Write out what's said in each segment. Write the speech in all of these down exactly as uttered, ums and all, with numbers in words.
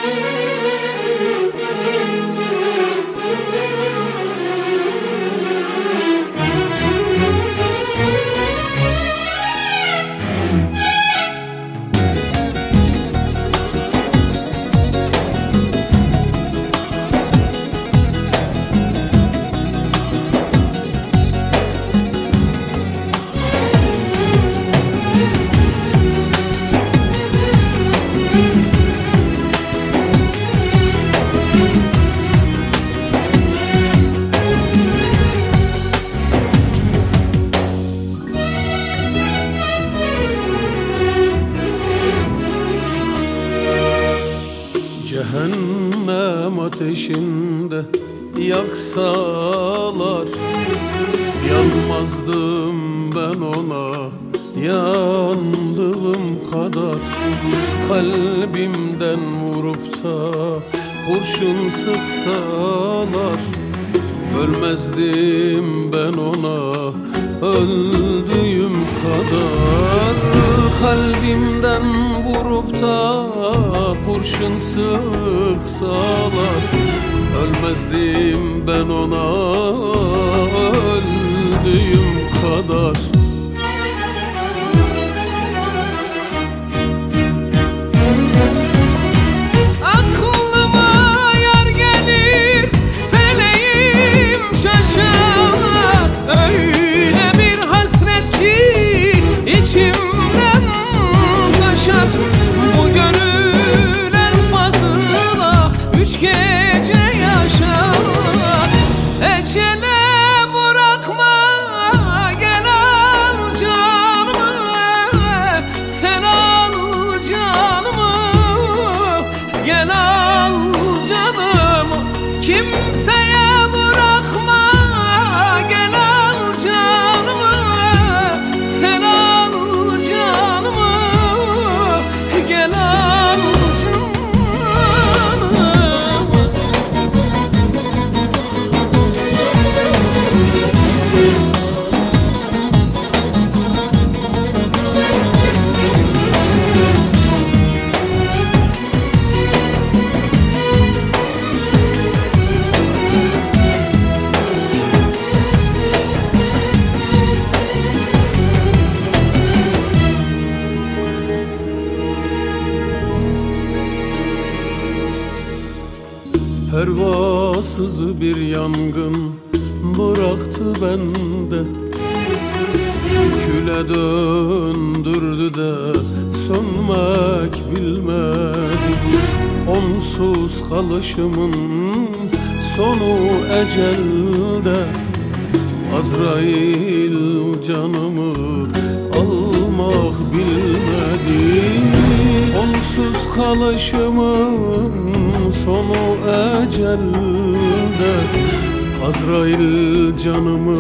Cehennem ateşinde yaksalar yanmazdım ben ona yandığım kadar. Kalbimden vurup da kurşun sıksalar ölmezdim ben ona öldüğüm kadar. Kalbimden vurup da kurşun sıksalar ölmezdim ben ona öldüğüm kadar. Kimseye bırakma, gel al canımı. Sen al canımı, gel al canımı. Pervasız bir yangın bıraktı bende, küle döndürdü de sönmek bilmedi. Onsuz kalışımın sonu ecelde, Azrail canımı almak bilmedi. Onsuz kalışımın sonu ecelde, Azrail canımı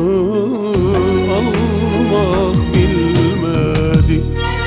almak bilmedi.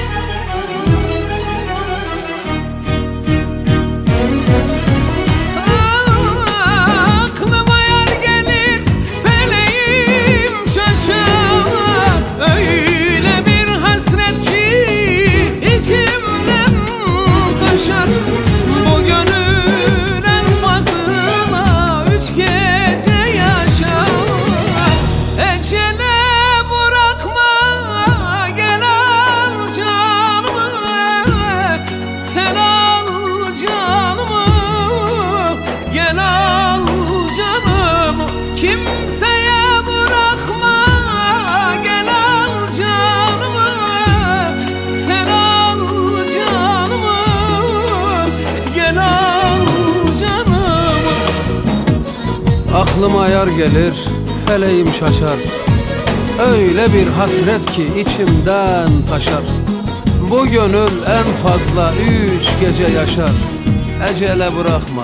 Aklıma yar gelir, feleğim şaşar. Öyle bir hasret ki içimden taşar. Bu gönül en fazla üç gece yaşar. Ecele bırakma, gel al canımı. Sen al canımı, gel al canımı. Kimseye bırakma, gel al canımı. Sen al canımı, gel al canımı. Aklıma yar gelir, feleğim şaşar. Öyle bir hasret ki içimden taşar. Bu gönül en fazla üç gece yaşar. Ecele bırakma,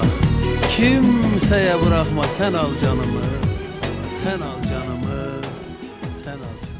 kimseye bırakma. Sen al canımı, sen al canımı, sen al canımı.